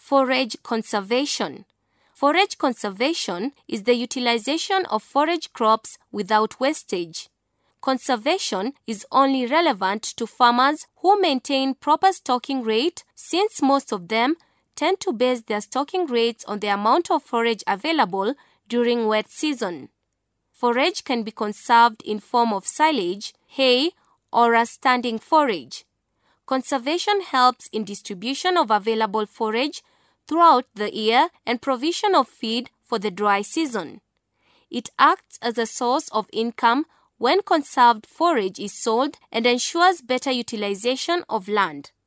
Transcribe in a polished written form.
Forage conservation. Forage conservation is the utilization of forage crops without wastage. Conservation is only relevant to farmers who maintain proper stocking rate, since most of them tend to base their stocking rates on the amount of forage available during wet season. Forage can be conserved in form of silage, hay, or as standing forage. Conservation helps in distribution of available forage throughout the year and provision of feed for the dry season. It acts as a source of income when conserved forage is sold and ensures better utilization of land.